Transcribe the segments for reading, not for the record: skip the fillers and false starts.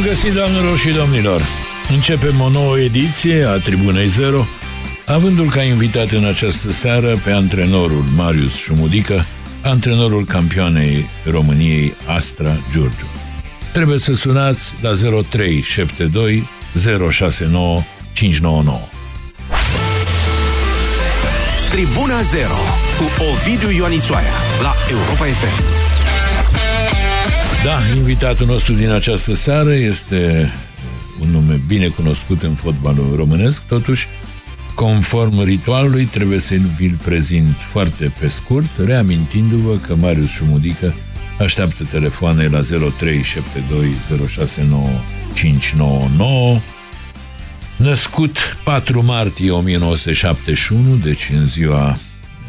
găsit, doamnelor și domnilor! Începem o nouă ediție a Tribunei Zero, avându-l ca invitat în această seară pe antrenorul Marius Șumudică, antrenorul campioanei României Astra Giurgiu. Trebuie să sunați la 0372 069 599. Tribuna Zero cu Ovidiu Ioanițoaia la Europa FM. Da, invitatul nostru din această seară este un nume bine cunoscut în fotbalul românesc, totuși, conform ritualului, trebuie să vi-l prezint foarte pe scurt, reamintindu-vă că Marius Șumudică așteaptă telefoane la 0372 069 599. Născut 4 martie 1971, deci în ziua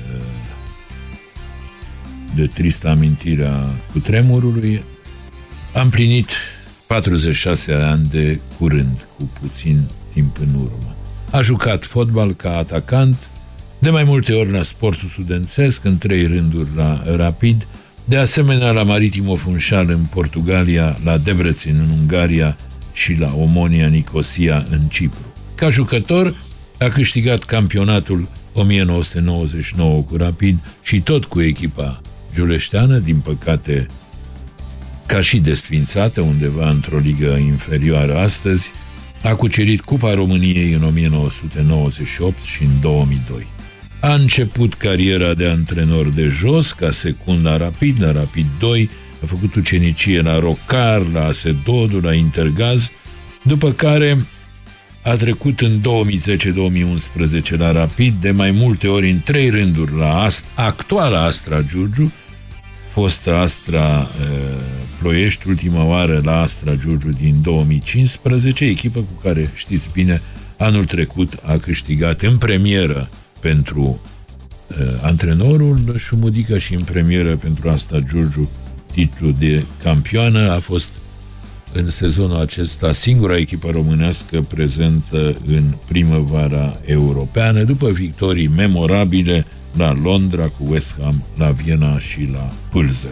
de tristă amintire a cutremurului, a împlinit 46 de ani de curând, cu puțin timp în urmă. A jucat fotbal ca atacant, de mai multe ori la Sportul Studențesc, în 3 rânduri la Rapid, de asemenea la Maritimo Funchal în Portugalia, la Debrecen în Ungaria și la Omonia Nicosia în Cipru. Ca jucător a câștigat campionatul 1999 cu Rapid și tot cu echipa giuleșteană, din păcate ca și desfințată undeva într-o ligă inferioară astăzi. A cucerit Cupa României în 1998 și în 2002. A început cariera de antrenor de jos, ca secund la Rapid 2, a făcut ucenicie la Rocar, la Asedodu, la Intergaz, după care a trecut în 2010-2011 la Rapid, de mai multe ori în 3 rânduri la actuala Astra Giurgiu, fostă Astra Ploiești, ultima oară la Astra Giurgiu din 2015, echipă cu care, știți bine, anul trecut a câștigat în premieră pentru antrenorul Șumudică și în premieră pentru Astra Giurgiu titlul de campioană. A fost în sezonul acesta singura echipă românească prezentă în primăvara europeană, după victorii memorabile la Londra cu West Ham, la Viena și la Pilsen.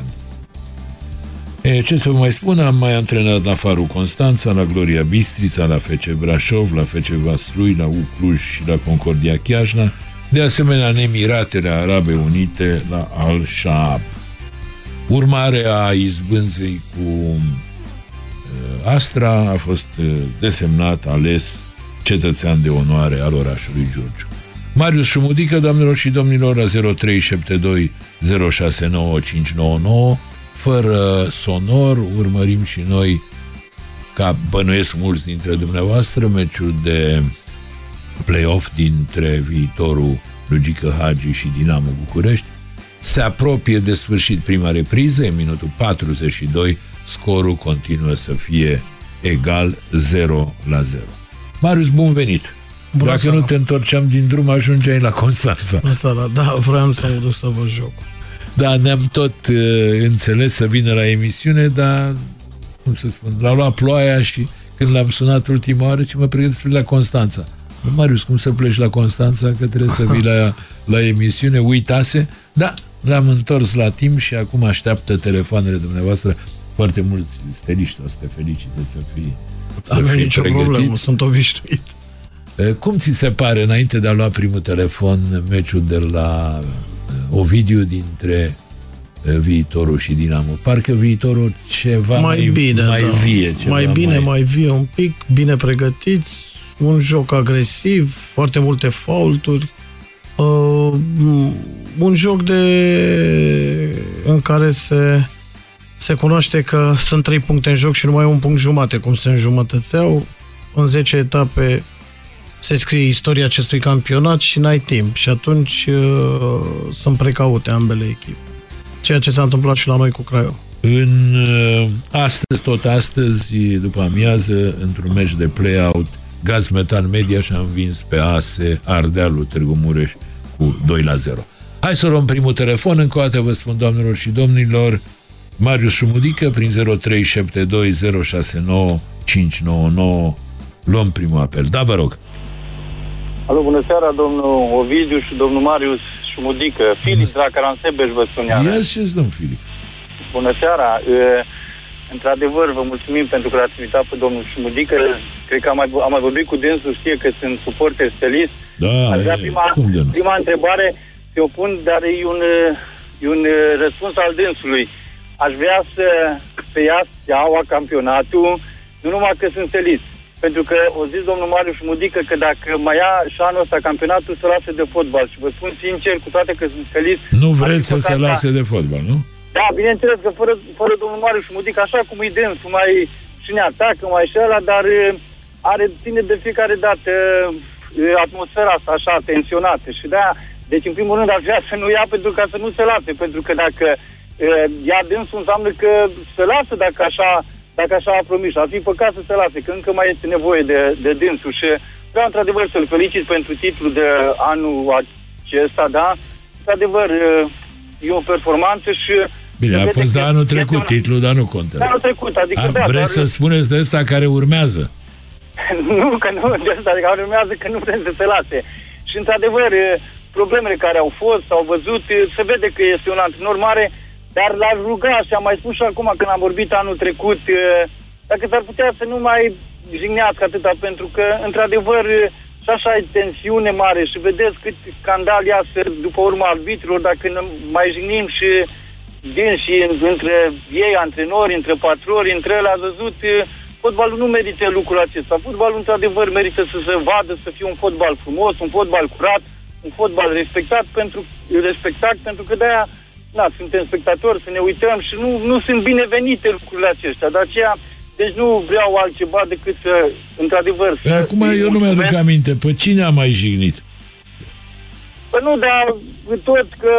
Ce să vă mai spun, am mai antrenat la Farul Constanța, la Gloria Bistrița, la FC Brașov, la FC Vaslui, la U Cluj și la Concordia Chiajna, de asemenea în Emiratele Arabe Unite, la Al Shaab. Urmare a izbânzei cu Astra, a fost desemnat, ales cetățean de onoare al orașului Giurgiu. Marius Șumudică, doamnelor și domnilor, la 0372 069 599, fără sonor, urmărim și noi, ca bănuiesc mulți dintre dumneavoastră, meciul de play-off dintre viitorul Lugică Hagi și Dinamo București. Se apropie de sfârșit prima repriză, în minutul 42, scorul continuă să fie egal 0-0. Marius, bun venit! Bună Dacă seara. nu te întorceam din drum, ajungeai la Constanța. Bună seara, da, vreau să mă duc să vă joc. Da, ne-am tot înțeles să vină la emisiune, dar, cum să spun, l-a luat ploaia și când l-am sunat ultima oară, și mă pregătesc la Constanța. Marius, cum să pleci la Constanța, că trebuie să vii la emisiune, uitase, da, l-am întors la timp și acum așteaptă telefoanele dumneavoastră. Foarte mulți steliști o să te felicite să fii Avem nicio problemă, sunt obișnuit. Cum ți se pare, înainte de a lua primul telefon, meciul de la Ovidiu dintre Viitorul și Dinamo? Parcă Viitorul ceva mai bine, mai da. vie. Ceva mai vie un pic, bine pregătiți, un joc agresiv, foarte multe faulturi, un joc în care se cunoaște că sunt 3 puncte în joc și numai 1 punct jumate, cum se înjumătățeau. În 10 etape se scrie istoria acestui campionat și n-ai timp. Și atunci sunt precaute ambele echipe. Ceea ce s-a întâmplat și la noi cu Craiova. Astăzi, după amiază, într-un meci de play-out, Gaz Metan Media și-a învins pe ASE Ardealul Târgu Mureș cu 2-0. Hai să luăm primul telefon. Încă o dată vă spun, doamnelor și domnilor, Marius Șumudică, prin 0372 069 599. Luăm primul apel. Da, vă rog. Alo, bună seara, domnul Ovidiu și domnul Marius Șumudică. Filip de la Caransebeș vă spun iară. Ia și domn Filip. Bună seara. într-adevăr, vă mulțumim pentru că l-ați invitat pe domnul Șumudică. Cred că am mai vorbit cu dânsul, știe că sunt suporter stelist. Da, prima întrebare se opun, dar e un răspuns al dânsului. Aș vrea să ia Steaua campionatul, nu numai că sunt stelist. Pentru că o zis domnul Marius Șumudică că dacă mai ia și anul ăsta campionatul, se lasă de fotbal. Și vă spun sincer, cu toate că sunt stelist... Nu vreți să se lase de fotbal, nu? Da, bineînțeles că fără domnul Marius Șumudică, așa cum îi dânsul, mai și ne atacă, mai și ăla, dar ține de fiecare dată atmosfera asta așa tensionată. Și de-aia, deci în primul rând ar vrea să nu ia pentru ca să nu se lase, pentru că dacă ia dânsul înseamnă că se lasă dacă așa a promis. Ar fi păcat să se lase, că încă mai este nevoie de dânsul și vreau într-adevăr să-l felicit pentru titlul de anul acesta, da? Într-adevăr, e o performanță și... Bine, a fost de anul trecut titlul, dar nu contează. De anul trecut, adică vreți să spuneți de ăsta care urmează? Nu, că nu, de ăsta care urmează, că nu vrem să se lase. Și într-adevăr, problemele care au fost, s-au văzut, se vede că este un antrenor mare, dar l-aș ruga, și am mai spus și acum când am vorbit anul trecut, dacă s-ar putea să nu mai jignească atâta, pentru că, într-adevăr, și așa e tensiune mare și vedeți cât scandal iasă după urma arbitrilor, dacă ne mai jignim și și între ei, antrenori, între patroni, între ele, ați văzut, fotbalul nu merită lucrul acesta. Fotbalul, într-adevăr, merită să se vadă, să fie un fotbal frumos, un fotbal curat, un fotbal respectat, pentru că de-aia suntem spectatori, să ne uităm și nu sunt binevenite lucrurile acestea. De aceea, deci nu vreau altceva decât să, într-adevăr... Acum eu nu mi-aduc aminte. Pe cine a mai jignit? Păi nu, dar tot că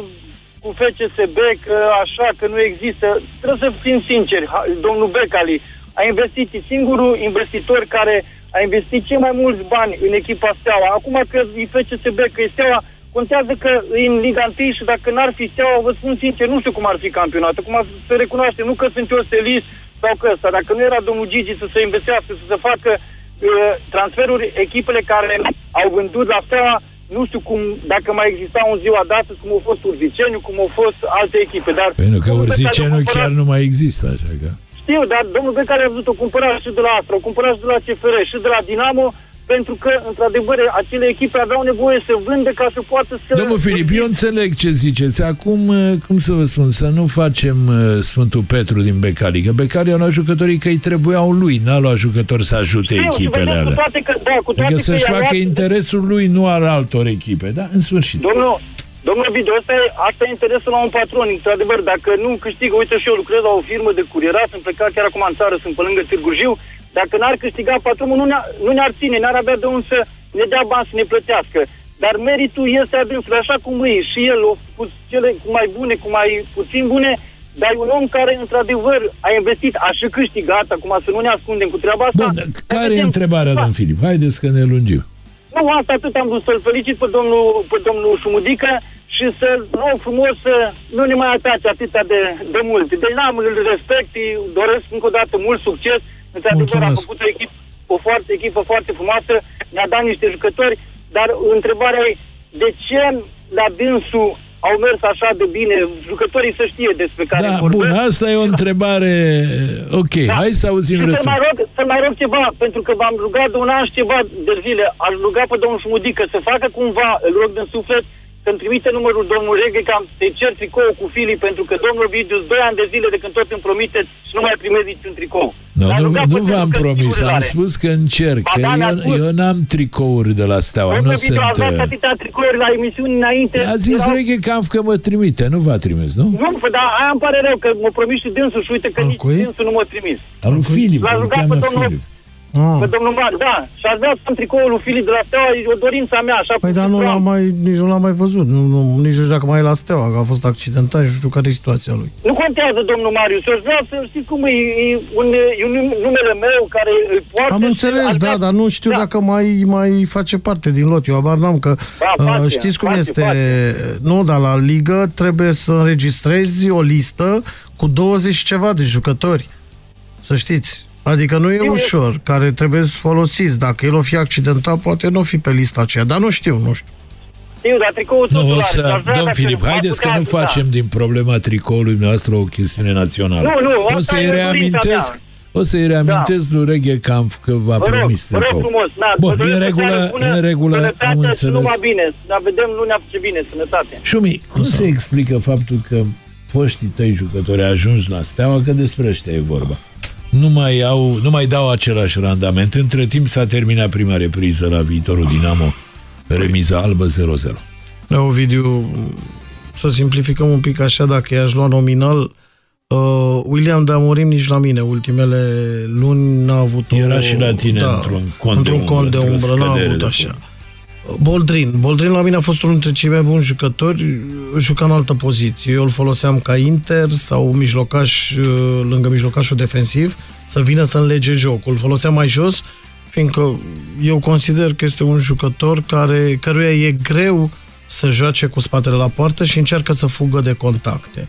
cu FCSB, că așa, că nu există... Trebuie să fim sinceri, domnul Becali a investit, singurul investitor care a investit cei mai mulți bani în echipa Steaua. Acum că e FCSB, că e Steaua, contează că e în Liga 1 și dacă n-ar fi Steaua, vă spun sincer, nu știu cum ar fi campionatul, cum se recunoaște, nu că sunt eu stelist sau că ăsta, dacă nu era domnul Gigi să se investească, să se facă transferuri, echipele care au vândut la Steaua, nu știu cum, dacă mai exista un ziua de astăzi, cum au fost Urziceniu, cum au fost alte echipe, dar... Pentru că Urziceniu chiar nu mai există, așa că... Știu, dar domnul Becali a văzut, o cumpăra și de la Astra, o cumpăra și de la CFR, și de la Dinamo, pentru că, într-adevăr, acele echipe aveau nevoie să vândă ca să poată să... Domnul Filip, eu înțeleg ce ziceți. Acum, cum să vă spun, să nu facem Sfântul Petru din Becali, că Becali a luat jucătorii că îi trebuiau lui, n-a luat jucători să ajute echipele alea. Adică să-și facă interesul lui, nu al altor echipe, da? În sfârșit. Domnul Video, asta e interesul la un patron, într-adevăr, dacă nu câștigă, uite și eu lucrez la o firmă de curierat, sunt plecat chiar acum în țară, sunt pe lângă Târgu Jiu, dacă n-ar câștiga patronul, nu ne-ar ține, n-ar avea de unde să ne dea bani să ne plătească. Dar meritul este adânsul, așa cum e și el, cu cele mai bune, cu mai puțin bune, dar e un om care, într-adevăr, a investit, a și câștigat, acum să nu ne ascundem cu treaba asta. Bun, care e întrebarea, domn Filip? Haideți că ne lungim. Nu, asta atât am vrut, să-l felicit pe domnul Șumudică și să rog frumos să nu ne mai atace atâta de mult. Deci îl respect, îi doresc încă o dată mult succes. Într-adevăr, a făcut o echipă foarte frumoasă, ne-a dat niște jucători, dar întrebarea e de ce la dânsul au mers așa de bine, jucătorii să știe despre care vorbesc. Bun, asta e o întrebare, ok, hai să auzim răspunsul. Să mai rog ceva, pentru că v-am rugat de un an și ceva de zile, aș ruga pe domnul Șumudică să facă cumva, îl rog din suflet, să-mi trimite numărul domnului Reghe, că am să-i cer tricou cu Filip, pentru că domnul Vidius 2 ani de zile de când tot îmi promiteți și nu mai primesc niciun tricou. Nu v-am promis, am spus că încerc, că eu n-am tricouri de la Steaua, nu sunt... Am dat atâtea tricouri la emisiuni înainte... A zis Reghe că mă trimite, nu v-a trimis, nu? Nu, dar aia îmi pare rău, că mă promis și dânsul și uite că nici dânsul nu m-a trimis. Al lui Filip, îl cheamă Filip. Pe domnul Mar, da. Și aș vrea să am tricoul lui Filip de la Steaua, e o dorință mea. Așa. Păi dar nici nu l-am mai văzut. Nici nu știu dacă mai e la Steaua, că a fost accidentat și nu știu care e situația lui. Nu contează, domnul Marius. Eu vreau să știți cum e un numele meu care îl poartă. Am înțeles, da, dar nu știu dacă mai face parte din lot. Eu abar n-am că știți cum este. Nu, dar la ligă trebuie să înregistrezi o listă cu 20 și ceva de jucători. Să știți. Adică nu e ușor, care trebuie folosiți. Dacă el o fi accidentat, poate nu o fi pe lista aceea, dar nu știu. Știu, dar tricoul totul are. Domn Filip, haideți că nu facem din problema tricoului noastră o chestiune națională. Nu, o să-i reamintesc lui Reghe Kampf că v-a promis tricoul. Vă rog frumos, bun, în regulă, am înțeles. Numai bine, dar vedem luna ce bine, sănătate. Șumi, cum se explică faptul că foștii tăi jucători ajungi la Steaua, că despre ăștia e vorba? Nu mai dau același randament. Între timp s-a terminat prima repriză la Viitorul Dinamo, remiza albă 0-0. Ovidiu, să simplificăm un pic așa, dacă i-aș lua nominal, William de Amorim nici la mine ultimele luni n-a avut Era și la tine într-un cont de umbră, n-a avut așa. Boldrin la mine a fost unul dintre cei mai buni jucători, juca în altă poziție. Eu îl foloseam ca inter sau mijlocaș, lângă mijlocașul defensiv, să vină să înlege jocul. Îl foloseam mai jos, fiindcă eu consider că este un jucător căruia e greu să joace cu spatele la poartă și încearcă să fugă de contacte.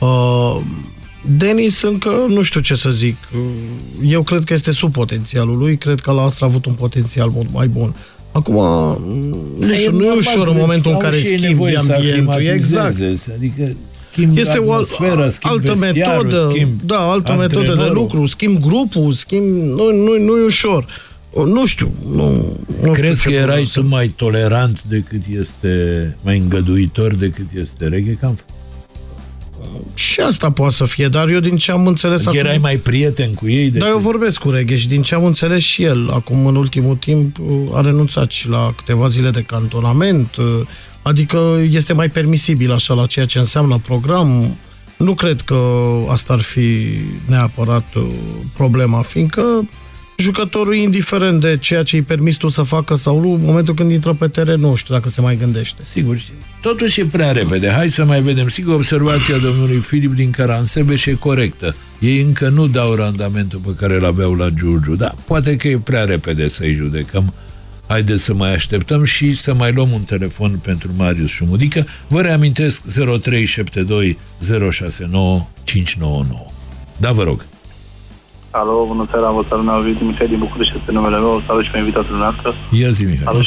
Denis încă nu știu ce să zic. Eu cred că este sub potențialul lui, cred că la Astra a avut un potențial mult mai bun. Acum, nu e ușor în momentul în care schimbi ambientul. Exact. Adică este o altă metodă, altă metodă de lucru, schimb grupul, nu e ușor. Nu știu. Crezi că erai tu mai tolerant decât este, mai îngăduitor decât este Reghe Kampf? Și asta poate să fie, dar eu din ce am înțeles acum... Erai mai prieten cu ei? Da, eu vorbesc cu Reghe și din ce am înțeles și el, acum în ultimul timp a renunțat și la câteva zile de cantonament, adică este mai permisibil așa la ceea ce înseamnă program. Nu cred că asta ar fi neapărat problema, fiindcă jucătorul, indiferent de ceea ce îi permis tu să facă sau nu, în momentul când intră pe teren, nu știu dacă se mai gândește. Sigur, totuși e prea repede. Hai să mai vedem. Sigur, observația domnului Filip din Caransebeș e corectă. Ei încă nu dau randamentul pe care îl aveau la Giurgiu. Da, poate că e prea repede să-i judecăm. Haideți să mai așteptăm și să mai luăm un telefon pentru Marius Șumudică. Vă reamintesc 0372 069 599. Da, vă rog. Alo, bună seara, vă salut, Ovidiu, Mihai din București este numele meu, salut și pe invitatul dumneavoastră. Ia zi, Mihai.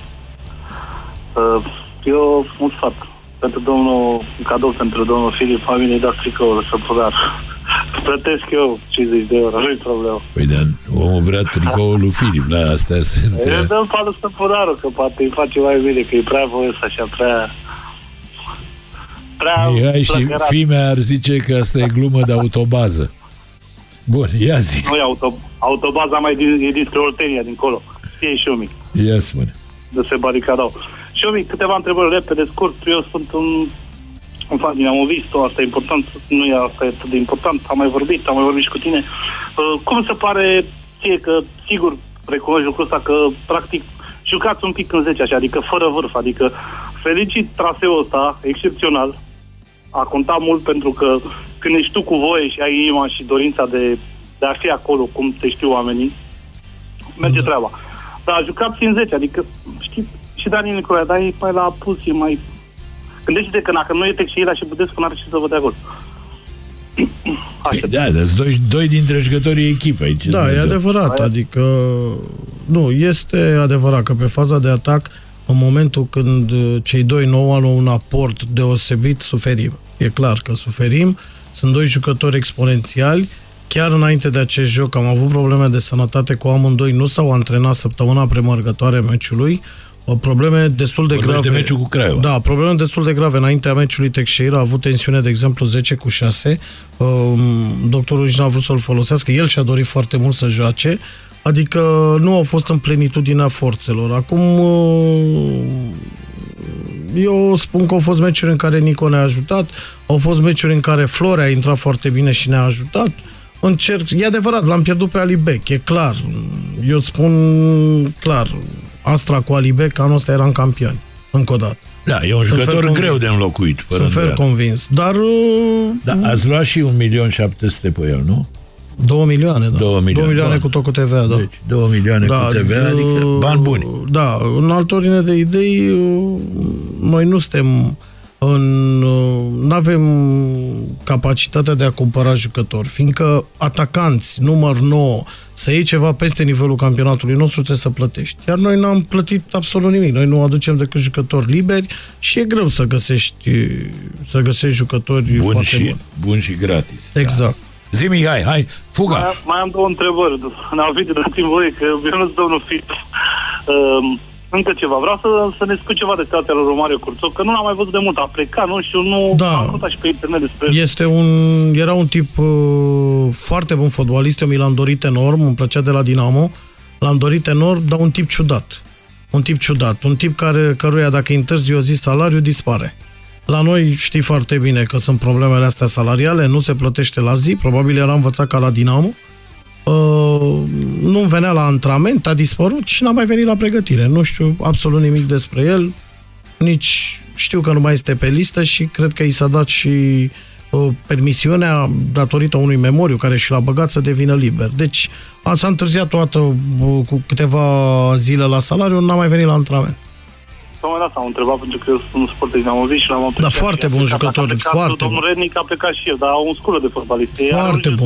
Eu un sfat pentru domnul, cadou pentru domnul Filip, familie, dați tricoul să pudar. Plătesc eu 50 de euro, nu-i problemă. Păi, dar omul vrea tricoul lui Filip, la astea sunt... Eu dăm palul Stăpânarul, că poate îi face mai bine, că e prea voios așa, prea Mihai și fimea ar zice că asta e glumă de autobază. Bun, ia zi. Nu e autobaza mai e dinspre Oltenia, dincolo. Fie și Șumi. Ia spune. De se baricadau. Șumi, câteva întrebări repede, scurt. Eu sunt în familie, am vist-o, asta e important, nu e asta e atât de important. Am mai vorbit și cu tine. Cum se pare ție că, sigur, recunoști lucrul ăsta, că, practic, jucați un pic în 10 așa, adică fără vârf, adică felicit traseul ăsta, excepțional. A contat mult pentru că când ești tu cu voie și ai inima și dorința de a fi acolo, cum te știu oamenii, merge treaba. Dar a jucat în 10, adică, știi, și Daniel Nicolae, dar e mai la apus, e mai... Gândește-te că dacă nu e Teixeira și Budescu, n-ar ce să vă dea gol. Da, dar doi dintre jucătorii echipei. Da, e adevărat, adică... Nu, este adevărat că pe faza de atac, în momentul când cei doi nou au un aport deosebit, suferim. E clar că suferim. Sunt doi jucători exponențiali. Chiar înainte de acest joc am avut probleme de sănătate cu amândoi. Nu s-au antrenat săptămâna premergătoare meciului. Probleme destul de grave. De meciul cu Craiova. Da, probleme destul de grave. Înaintea meciului Teixeira a avut tensiune, de exemplu, 10/6. Doctorul nici n-a vrut să-l folosească. El și-a dorit foarte mult să joace. Adică nu au fost în plenitudinea forțelor. Acum eu spun că au fost meciuri în care Nico ne-a ajutat, au fost meciuri în care Florea a intrat foarte bine și ne-a ajutat. E adevărat, l-am pierdut pe Alibec, e clar. Eu spun clar, Astra cu Alibec, anul ăsta eram campioni, încă o dată. Da, e un jucător greu de înlocuit. Sunt fer convins, dar... Da, ați luat și 1.700.000 pe el, nu? 2 milioane, da. 2 milioane cu tot cu TVA, da. Deci, 2 milioane cu TVA, adică bani buni. Da, în altă ordine de idei, noi nu suntem Nu avem capacitatea de a cumpăra jucători, fiindcă atacanți, număr 9, să iei ceva peste nivelul campionatului nostru, trebuie să plătești. Iar noi n-am plătit absolut nimic. Noi nu aducem decât jucători liberi și e greu să găsești jucători foarte buni și gratis. Exact. Da. Zi, Mihai, hai, fuga! Mai am două întrebări. N-au dați-mi voi, că eu nu-ți domnul Fit. Încă ceva. Vreau să ne spui ceva de situația lui Romario Curțov, că nu l-am mai văzut de mult. A plecat, nu știu, am căutat și pe internet despre el. Era un tip foarte bun fotbalist, eu mi l-am dorit enorm, îmi plăcea de la Dinamo, l-am dorit enorm, dar un tip ciudat. Un tip căruia dacă întârzi o zi salariu, dispare. La noi știi foarte bine că sunt problemele astea salariale, nu se plătește la zi, probabil era învățat ca la Dinamo. Nu venea la antrenament, a dispărut și n-a mai venit la pregătire. Nu știu absolut nimic despre el, nici știu că nu mai este pe listă și cred că i s-a dat și permisiunea datorită unui memoriu care și l-a băgat să devină liber. Deci s-a întârziat toată cu câteva zile la salariu, n-a mai venit la antrenament. Tocmai asta am întrebat, pentru că eu sunt sportiv, am auzit și l-am apreciat. Da, foarte bun jucător, foarte bun. Domnul Rednic a plecat și el, dar au un sculă de fotbalist. Foarte bun.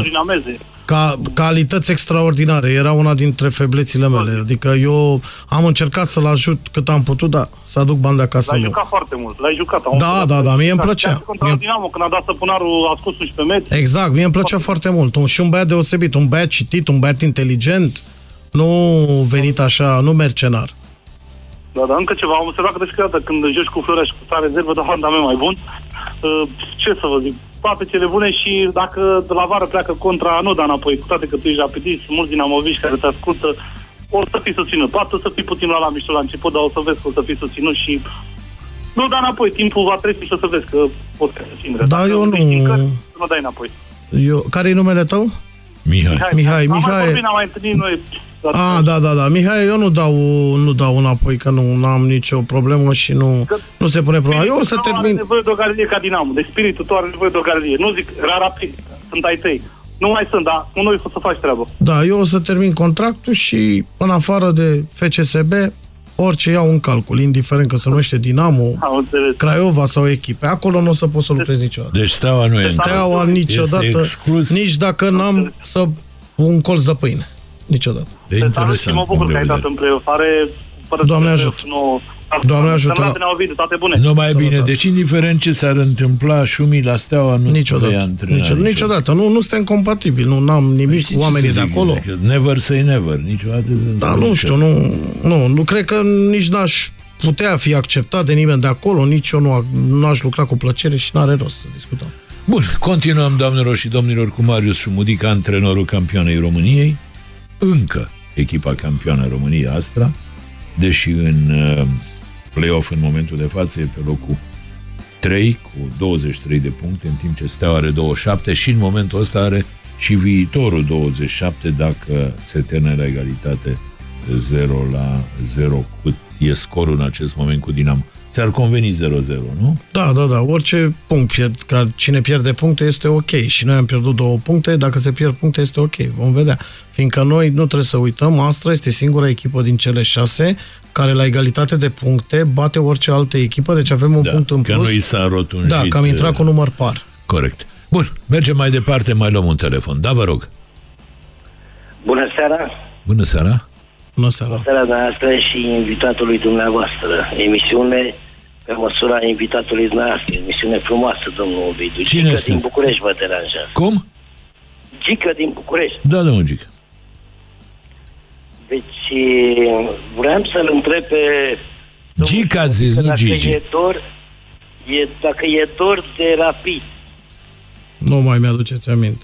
Calități extraordinare, era una dintre feblețile mele. Adică eu am încercat să-l ajut cât am putut, dar să aduc bani de acasă. L-ai jucat foarte mult, l-ai jucat. Da, mie îmi plăcea. Contra Dinamo, când a dat Săpunarul, a scos 11 metri. Exact, mie îmi plăcea foarte mult. Și un băiat deosebit, un băiat citit, un băiat inteligent, nu venit așa, nu mercenar. Da, dar încă ceva, am observat că de fiecare dată când joci cu Florea și cu țara rezervă, dă randament mai bun. Ce să vă zic, toate cele bune și dacă de la vară pleacă contra, nu da înapoi, cu toate că tu ești rapidist, mulți dinamoviști care te ascultă, o să fii susținut. Poate o să fii puțin la mișto la început, dar o să vezi că o să fii susținut și nu da înapoi, timpul va trece și o să vezi că poți să susținere. Da, eu nu... Nu dai înapoi. Care-i numele tău? Mihai. Am mai întâlnit noi. Da. Mihai, eu nu dau înapoi, că nu am nicio problemă și nu se pune problema. Eu o să termin... Are nevoie de o galerie ca Dinamo, de spiritul tău are nevoie de o galerie. Nu zic rapid, sunt ai tăi. Nu mai sunt, dar cu noi o să faci treabă. Da, eu o să termin contractul și în afară de FCSB, orice iau în calcul, indiferent că se numește Dinamo, Craiova sau echipe. Acolo nu o să pot să lucrez niciodată. Deci Steaua nu e. Steaua niciodată, nici dacă n-am un colț de pâine. Niciodată. De interesant. Mă bucur că ai dat în play-off. Doamne ajută. Doamne ajută. Numai bine. Deci, indiferent ce s-ar întâmpla, Șumi la Steaua nu ia antrenare. Niciodată. Nu suntem compatibili. Nu am nimic cu oamenii de acolo. Never say never. Niciodată. Da, nu știu. Nu cred că nici n-aș putea fi acceptat de nimeni de acolo. Nici eu nu aș lucra cu plăcere și n-are rost să discutăm. Bun. Continuăm, doamnelor și domnilor, cu Marius Șumudic, antrenorul campioanei României. Încă echipa campioană României Astra, deși în play-off în momentul de față e pe locul 3 cu 23 de puncte, în timp ce Steaua are 27 și în momentul ăsta are și viitorul 27 dacă se termină la egalitate 0-0 cât e scorul în acest moment cu Dinamo. Ți-ar conveni 0-0, nu? Da. Orice punct pierd. Ca cine pierde puncte este ok. Și noi am pierdut 2 puncte. Dacă se pierd puncte este ok. Vom vedea. Fiindcă noi nu trebuie să uităm, Astra este singura echipă din cele 6 care la egalitate de puncte bate orice altă echipă. Deci avem un punct în plus. Că nu i s-a rotunjit. Da, că am intrat cu număr par. Corect. Bun. Mergem mai departe. Mai luăm un telefon. Da, vă rog. Bună seara. Bună seara. Bună seara. Bună seara dumneavoastră și invitatului dumneavoastră. Emisiune pe măsura invitatului dumneavoastră. Emisiune frumoasă, domnul Ovidiu. Cine Gică din București vă deranjează. Cum? Gică din București. Da, domnul Gică. Deci, vreau să-l întreb pe... Gică ați zis, nu Gigi. Dacă e dor de Rapid. Nu mai mi-aduceți aminte.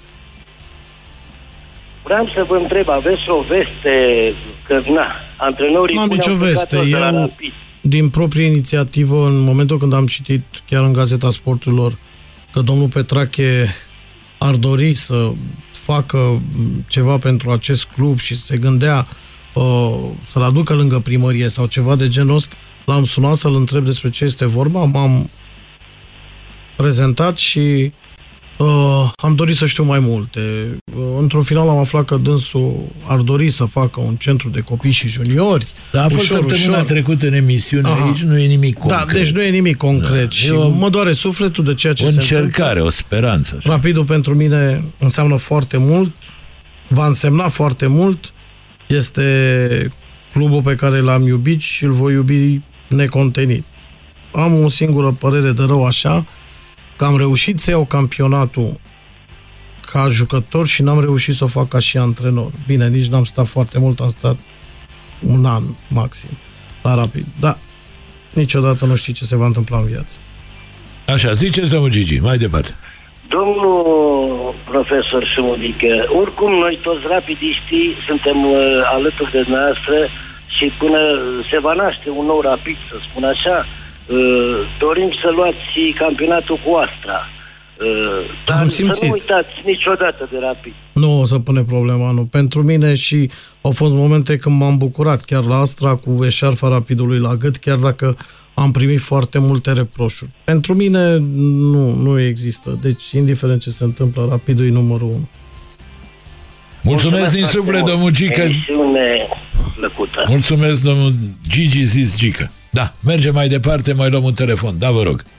Vreau să vă întreb, aveți o veste că, antrenorii... Nu am nicio veste. Eu, din proprie inițiativă, în momentul când am citit chiar în Gazeta Sporturilor că domnul Petrache ar dori să facă ceva pentru acest club și se gândea să-l aducă lângă primărie sau ceva de genul ăsta, l-am sunat să-l întreb despre ce este vorba, m-am prezentat și Am dorit să știu mai multe. Într-un final am aflat că dânsul ar dori să facă un centru de copii și juniori. Dar a fost săptămâna trecută în emisiune, aici nu e nimic concret. Da, deci nu e nimic concret. Da, și mă doare sufletul de ceea ce se întâmplă. O încercare, o speranță. Așa. Rapidul pentru mine înseamnă foarte mult, va însemna foarte mult. Este clubul pe care l-am iubit și îl voi iubi necontenit. Am o singură părere de rău așa, că am reușit să iau campionatul ca jucător și n-am reușit să o fac ca și antrenor. Bine, nici n-am stat foarte mult, am stat un an maxim la Rapid. Da, niciodată nu știi ce se va întâmpla în viață. Așa, ziceți, domnul Gigi, mai departe. Domnul profesor Șumudică, oricum noi toți rapidiștii suntem alături de noastră și până se va naște un nou Rapid, să spun așa, dorim să luați campionatul cu Astra. Dar să nu uitați niciodată de Rapid. Nu o să pune problema, nu. Pentru mine și au fost momente când m-am bucurat chiar la Astra cu eșarfa Rapidului la gât, chiar dacă am primit foarte multe reproșuri. Pentru mine nu există. Deci, indiferent ce se întâmplă, Rapidul e numărul 1. Mulțumesc din suflet, domnul Gică. Mulțumesc, domnul Gigi Zis Gică. Da, mergem mai departe, mai luăm un telefon. Da, vă rog.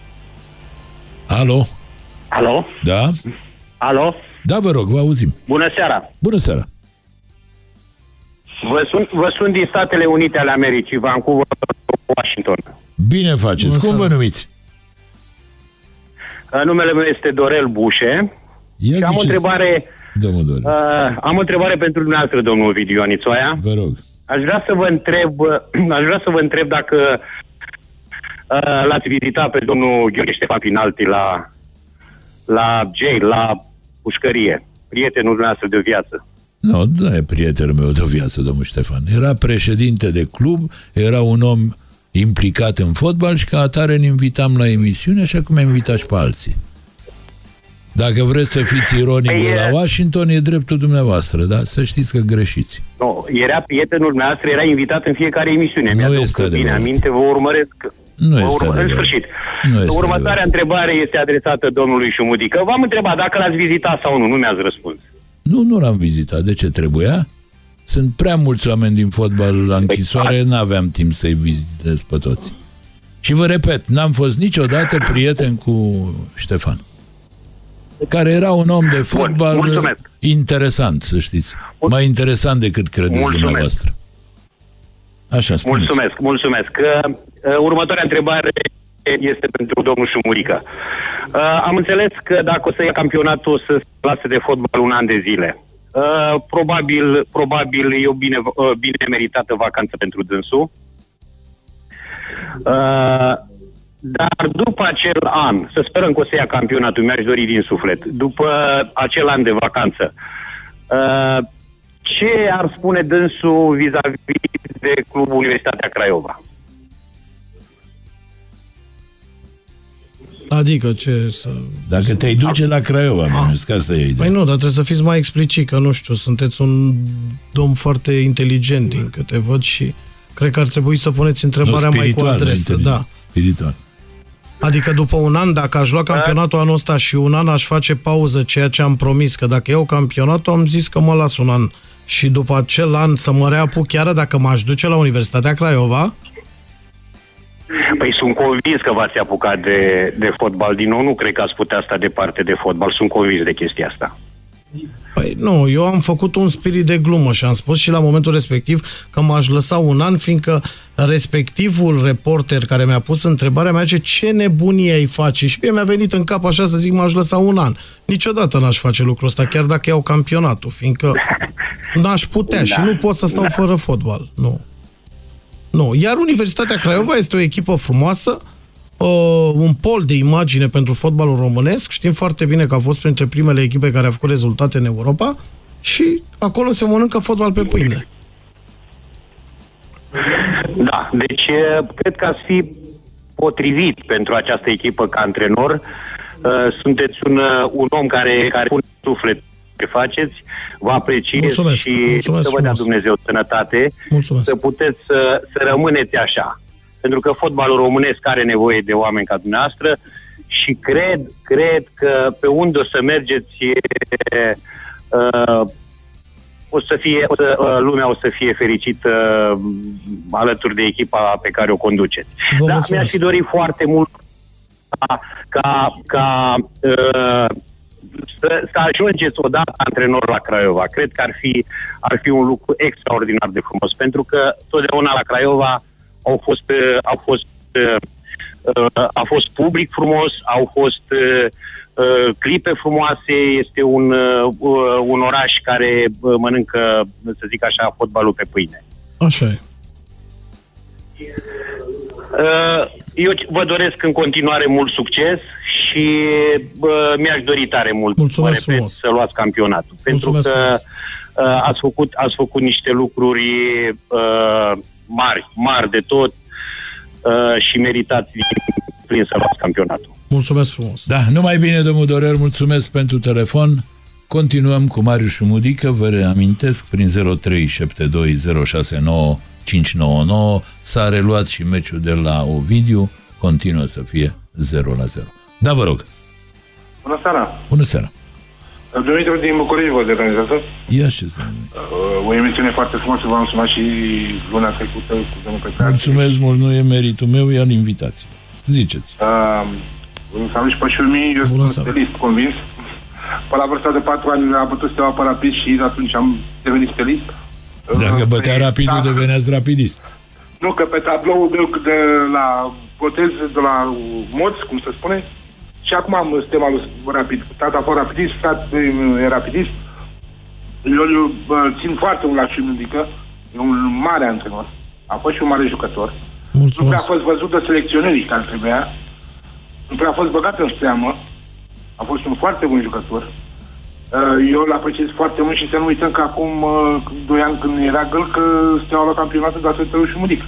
Alo? Alo? Da? Alo? Da, vă rog, vă auzim. Bună seara! Bună seara! Vă sunt din Statele Unite ale Americii, Vancouver, Washington. Bine faceți. Cum vă numiți? Numele meu este Dorel Bușe. Și am o întrebare... am o întrebare pentru dumneavoastră, domnul Ovidiu Ioanițoaia. Vă rog. Aș vrea să vă întreb dacă l-ați vizitat pe domnul Gheorghe Ștefan Pinalti la jail, la pușcărie, prietenul dumneavoastră de viață. Nu e prietenul meu de viață, domnul Ștefan. Era președinte de club, era un om implicat în fotbal și ca atare ne invitam la emisiune, așa cum am invitat și pe alții. Dacă vreți să fiți ironic de la Washington, e dreptul dumneavoastră, dar să știți că greșiți. Nu, era prietenul dumneavoastră, era invitat în fiecare emisiune. Nu este adevărat. Bine aminte, vă urmăresc. Nu este adevărat. În sfârșit. Următoarea întrebare este adresată domnului Șumudică. V-am întrebat dacă l-ați vizitat sau nu, nu mi-ați răspuns. Nu l-am vizitat. De ce trebuia? Sunt prea mulți oameni din fotbal la închisoare, n-aveam timp să-i vizitez pe toți. Și vă repet, n-am fost niciodată prieten cu Ștefan, care era un om de fotbal interesant, să știți. Mai interesant decât credeți dumneavoastră. Așa, spuneți. Mulțumesc. Următoarea întrebare este pentru domnul Șumurică. Am înțeles că dacă o să ia campionatul, o să se lase de fotbal un an de zile. Probabil e o bine meritată vacanță pentru dânsul. Dar după acel an, să sperăm că o să ia campionatul, mi-aș dori din suflet, după acel an de vacanță, ce ar spune dânsul vis-a-vis de Clubul Universitatea Craiova? Adică ce să... Dacă te-ai duce la Craiova, că asta e ideea. Păi nu, dar trebuie să fiți mai explicit, că nu știu, sunteți un domn foarte inteligent din câte văd și cred că ar trebui să puneți întrebarea mai cu adresă. Da. Spiritual. Adică după un an, dacă aș lua campionatul anul ăsta și un an aș face pauză, ceea ce am promis, că dacă iau campionatul, am zis că mă las un an. Și după acel an să mă reapuc chiar dacă m-aș duce la Universitatea Craiova? Păi sunt convins că v-ați apucat de fotbal din nou. Nu cred că ați putea sta departe de fotbal. Sunt convins de chestia asta. Păi nu, eu am făcut un spirit de glumă și am spus și la momentul respectiv că m-aș lăsa un an, fiindcă respectivul reporter care mi-a pus întrebarea mea zice ce nebunie ai face și mie mi-a venit în cap așa să zic m-aș lăsa un an. Niciodată n-aș face lucrul ăsta, chiar dacă iau campionatul, fiindcă n-aș putea și nu pot să stau fără fotbal. Nu. Iar Universitatea Craiova este o echipă frumoasă, un pol de imagine pentru fotbalul românesc. Știm foarte bine că a fost printre primele echipe care au făcut rezultate în Europa și acolo se mănâncă fotbal pe pâine. Da, deci cred că ați fi potrivit pentru această echipă ca antrenor. Sunteți un om care pune suflet ce faceți, vă apreciez și să vă dea Dumnezeu sănătate. Să puteți să rămâneți așa. Pentru că fotbalul românesc are nevoie de oameni ca dumneavoastră și cred că pe unde o să mergeți lumea o să fie fericită alături de echipa pe care o conduceți. Dar mi-aș fi dorit foarte mult să ajungeți odată antrenor la Craiova. Cred că ar fi un lucru extraordinar de frumos, pentru că totdeauna la Craiova a fost public frumos, au fost clipe frumoase, este un oraș care mănâncă, să zic așa, fotbalul pe pâine. Așa e. Eu vă doresc în continuare mult succes și mi-aș dori tare mult, mulțumesc frumos, să luați campionatul. Mulțumesc pentru că ați făcut niște lucruri mari de tot și meritați plin să luați campionatul. Mulțumesc frumos. Da, numai bine, domnul Dorel, mulțumesc pentru telefon. Continuăm cu Marius Șumudică, vă reamintesc, prin 0372069599 s-a reluat și meciul de la Ovidiu, continuă să fie 0-0. Da, vă rog. Bună seara. Bună seara. Dumitru din București vă organizează. Ia ce să o emisiune foarte frumoasă, v-am sunat și luna trecută cu domnul Petre. Mulțumesc mult, nu e meritul meu, e al invitației. Ziceți. Salut și pe Șurmi, eu sunt stelist convins. Pe la vârsta de 4 ani a bătut Steaua pe Rapid și atunci am devenit stelist. Dacă bătea Rapidul, deveneați rapidist. Nu, că pe tabloul de la botez, de la Moț, cum se spune, și acum am stema lui Rapid. Tata a fost rapidist, tata e rapidist. Eu țin foarte mult la Șumudică, e un mare antrenor. A fost și un mare jucător. Mulțumesc. Nu prea a fost văzut de selecționerii care trebuia. Nu prea a fost băgat în seamă. A fost un foarte bun jucător. Eu îl apreciez foarte mult și să nu uităm că acum 2 ani când era găl că Steaua la campionatul datorită lui Șumudică.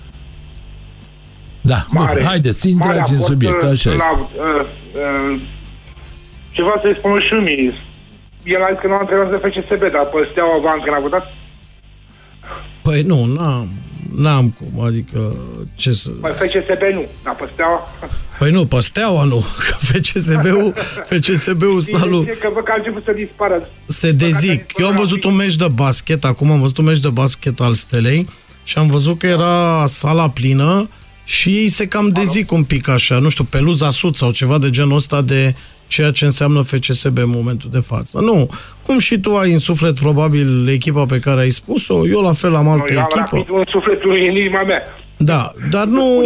Da, bun, haideți, intrați în subiect, așa este. Ceva să-i spun lui Șumi. El a zis că nu a antrenat de FCSB, dar pe Steaua v-a antrenat vreodată? Păi nu, n-am cum, adică ce să... Păi FCSB nu, dar pe Steaua... Păi nu, pe Steaua nu, că FCSB-ul stă lui... Că văd că a început să dispară. Se dezic. Eu am văzut un meci de basket, acum am văzut un meci de basket al Stelei și am văzut că era sala plină și se cam dezic un pic așa, nu știu, peluza sud sau ceva de genul ăsta de ceea ce înseamnă FCSB în momentul de față. Nu, cum și tu ai în suflet probabil echipa pe care ai spus-o, eu la fel am altă echipă. Eu am un sufletul în inima mea. Da, dar nu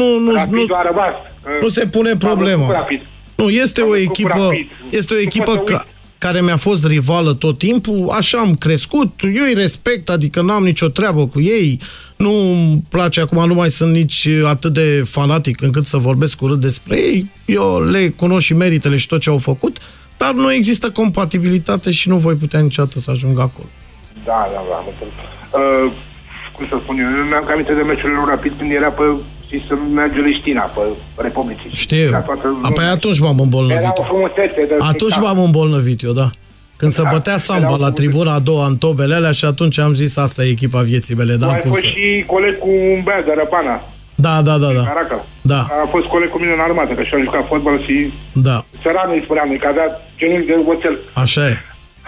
se pune problema. Nu, este o echipă care mi-a fost rivală tot timpul, așa am crescut, eu îi respect, adică n-am nicio treabă cu ei, nu-mi place acum, nu mai sunt nici atât de fanatic încât să vorbesc urât despre ei, eu le cunosc și meritele și tot ce au făcut, dar nu există compatibilitate și nu voi putea niciodată să ajung acolo. Da, am înțeles. Cum să spun eu mi-am aminte de meciurile Rapid când era pe să merge Leștina, pe Republicii. Știu. Apoi atunci m-am îmbolnăvit. Era o frumusețe. Atunci m-am îmbolnăvit eu, da. Când se bătea samba la tribuna a doua în tobele alea și atunci am zis asta e echipa vieții mele. Da, ai fost și coleg cu un băiat de Răpana. Da. A fost coleg cu mine în armată, că și-a jucat fotbal și țăranul îi spuneam, că avea genunchi de oțel. Așa e.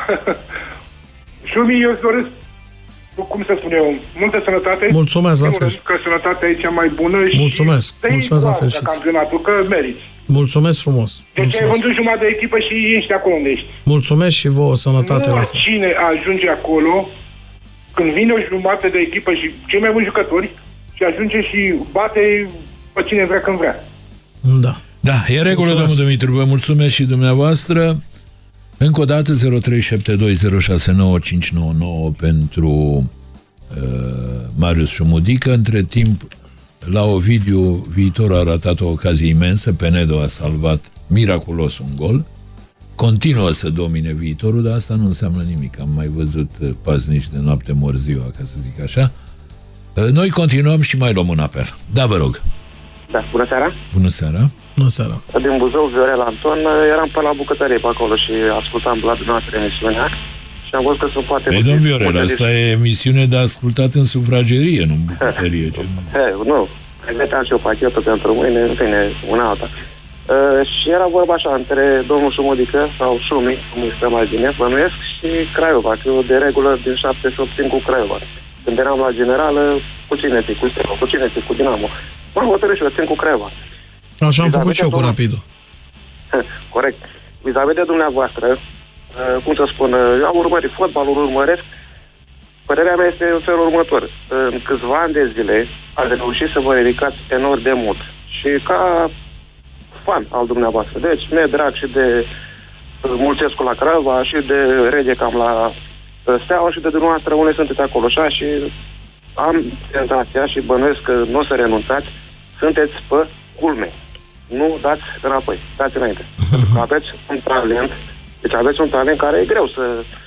Și eu îți doresc, cum să spun eu, multă sănătate. Mulțumesc, la fel. Că sănătatea e cea mai bună și mulțumesc la fel și campionatul, că meriți. Mulțumesc frumos. Deci ai vândut jumătate de echipă și ești acolo unde ești. Mulțumesc și vouă, sănătate la fel. Cine ajunge acolo, când vine o jumătate de echipă și cei mai buni jucători, și ajunge și bate pe cine vrea când vrea. Da. Da, e regulă, domnul Dumitru. Vă mulțumesc și dumneavoastră. Încă o dată 0372069599 pentru Marius Șumudică. Între timp, la Ovidiu, viitorul a ratat o ocazie imensă. Penedo a salvat miraculos un gol. Continuă să domine viitorul, dar asta nu înseamnă nimic. Am mai văzut paznici de noapte mor ziua, ca să zic așa. Noi continuăm și mai luăm un apel. Da, vă rog. Da, bună seara. Bună seara. Bună seara. Din Buzău, Viorel Anton, eram pe la bucătărie pe acolo și ascultam la dumneavoastră emisiunea și am văzut că se poate... Păi, domn Viorel, asta e emisiune de ascultat în sufragerie, nu în bucătărie. Nu, pregăteam și eu pachetul pentru mâine, în fine, una alta. Și era vorba așa între domnul Șumodică sau Șumi, cum este mai bine, bănuiesc, și Craiova, că eu de regulă din 7-8 țin cu Craiova. Când eram la generală, cu cine ții, cu Steaua, cu cine ții, cu Dinamo. M-am hotărât și eu țin cu Craiova. Așa am făcut și eu cu Rapidul. Corect. Vis-a-vis de dumneavoastră, cum să spun, eu am urmărit fotbalul, urmăresc. Părerea mea este în felul următor. În câțiva ani de zile ați reușit să vă ridicați enorm de mult. Și ca fan al dumneavoastră. Deci, mi-e drag și de Mulțescu la Craiova și de Rege cam la Steaua și de dumneavoastră unde sunteți acolo. Și am senzația și bănuiesc că nu o să renunțați. Sunteți pe culme. Nu dați înapoi. Dați înainte. Pentru că aveți un talent. Deci aveți un talent care e greu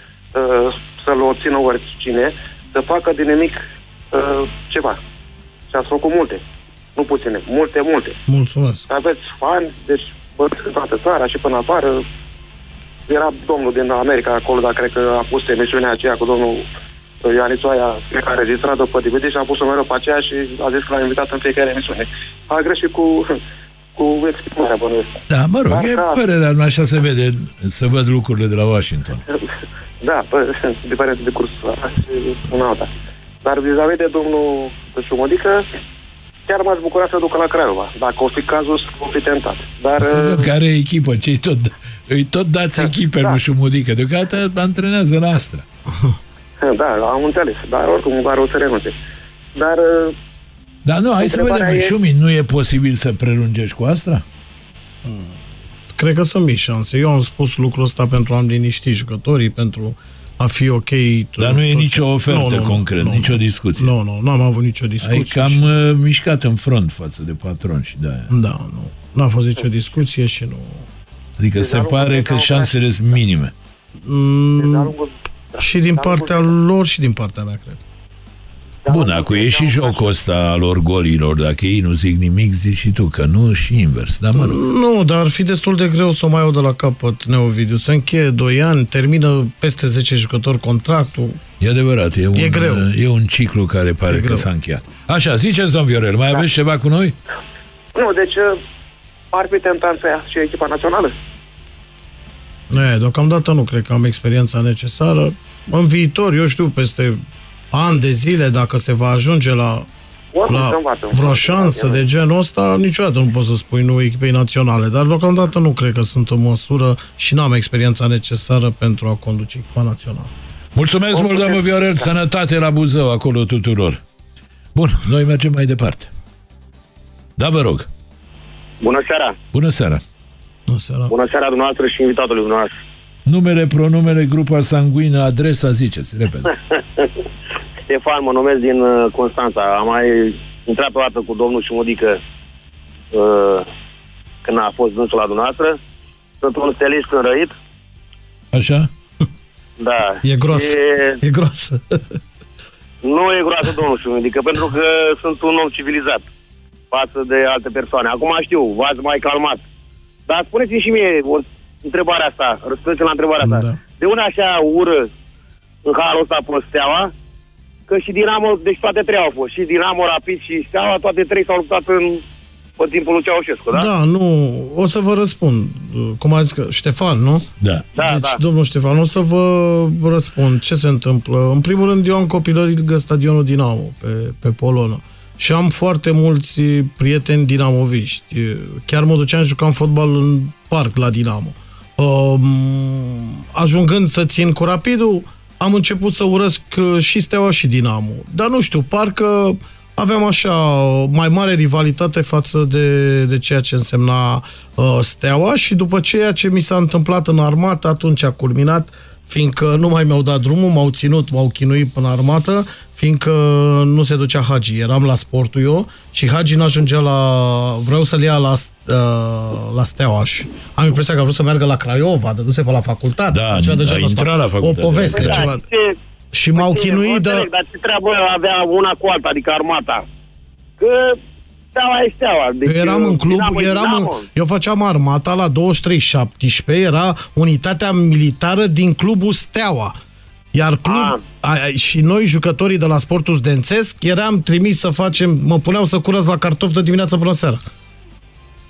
să-l obțină oricine, să facă din nimic ceva. Și ați făcut multe. Nu puține. Multe. Mulțumesc. Aveți fani, deci bănuiesc în toată țara și până afară. Era domnul din America acolo, dar cred că a pus emisiunea aceea cu domnul Ioanițoaia, cred că a registrat-o pe DVD și a pus-o mereu pe aceea și a zis că l-a invitat în fiecare emisiune. A greșit cu exprimarea, bănuiesc. Da, mă rog, e părerea mea, așa se vede, să văd lucrurile de la Washington. Da, diferență de curs și una alta. Dar vis-a-vis de domnul Șumodică, chiar m-aș bucura să ducă la Craiova. Dacă o fi cazul, o fi tentat. Dar să văd care e echipă, îi tot dați echipe lui Șumodică. Deocamdată antrenează la Astra. Da, am înțeles. Dar oricum o să renunțe. Dar nu, hai să vedem, Șumi, nu e posibil să prelungești cu Astra? Cred că sunt mici șanse. Eu am spus lucrul ăsta pentru a-mi liniști jucătorii, pentru a fi ok. Dar nu e nicio ofertă concretă, nicio discuție. Nu am avut nicio discuție. Ai cam mișcat în front față de patron și de-aia. Da, nu a fost nicio discuție și nu... Adică se pare că șansele sunt minime. Și din partea lor și din partea mea, cred. Bun, acum e și jocul ăsta al orgolilor. Dacă ei nu zic nimic, zici și tu că nu, și invers. Dar mă rog. Nu, dar ar fi destul de greu să o mai iau de la capăt, Neovidiu. Se încheie 2 ani, termină peste 10 jucători contractul. E adevărat, e greu. E un ciclu care pare că s-a încheiat. Așa, ziceți, domn Viorel, mai aveți ceva cu noi? Nu, deci ar fi tentant să ia și echipa națională? Deocamdată nu cred că am experiența necesară. În viitor, eu știu, peste ani de zile, dacă se va ajunge la vreo șansă de genul ăsta, niciodată nu poți să spui nu echipei naționale, dar deocamdată nu cred că sunt în măsură și n-am experiența necesară pentru a conduce echipa națională. Mulțumesc mult, domnul Viorel, sănătate la Buzău, acolo tuturor. Bun, noi mergem mai departe. Da, vă rog. Bună seara. Bună seara. Bună seara dumneavoastră și invitatului dumneavoastră. Numele, pronumele, grupa sanguină, adresa, ziceți, repede. Ștefan, mă numesc din Constanța. Am mai intrat o dată cu domnul Șumodică când a fost dânsul la dumneavoastră. Sunt un stelist înrăit. Așa? Da. E gros. E groasă. Nu e groasă, domnul Șumodică, pentru că sunt un om civilizat față de alte persoane. Acum știu, v-ați mai calmat. Dar spuneți-mi și mie întrebarea asta, răspundeți la întrebarea asta. Da. De unde așa ură în halul ăsta pe Steaua? Că și Dinamo, deci toate 3 au fost. Și Dinamo, Rapid și Steaua, toate 3 s-au luptat pe timpul lui Ceaușescu, da? Da, nu, o să vă răspund. Cum a zis că Ștefan, nu? Da. Deci, domnul Ștefan, o să vă răspund ce se întâmplă. În primul rând, eu am copilărit stadionul Dinamo pe Polonă. Și am foarte mulți prieteni dinamoviști. Chiar mă duceam, jucam fotbal în parc la Dinamo. Ajungând să țin cu Rapidul, am început să urăsc și Steaua și Dinamo. Dar nu știu, parcă aveam așa mai mare rivalitate față de ceea ce însemna Steaua și după ceea ce mi s-a întâmplat în armată, atunci a culminat, fiindcă nu mai mi-au dat drumul, m-au ținut, m-au chinuit până armată, fiindcă nu se ducea Hagi. Eram la sportul eu și Hagi n-ajungea vreau să-l ia la Steaua și am impresia că a vrut să meargă la Craiova, dăduse pe la facultate. Da, a intrat la facultate. O poveste, ceva. Și m-au chinuit de... Dar ce treabă avea una cu alta, adică armata? Că Steaua e Steaua. Deci, eu eram în club, eu făceam armata la 23-17, era unitatea militară din clubul Steaua. Iar și noi, jucătorii de la Sportul Zdențesc, eram trimis să facem, mă puneau să curăț la cartofi de dimineață până seara.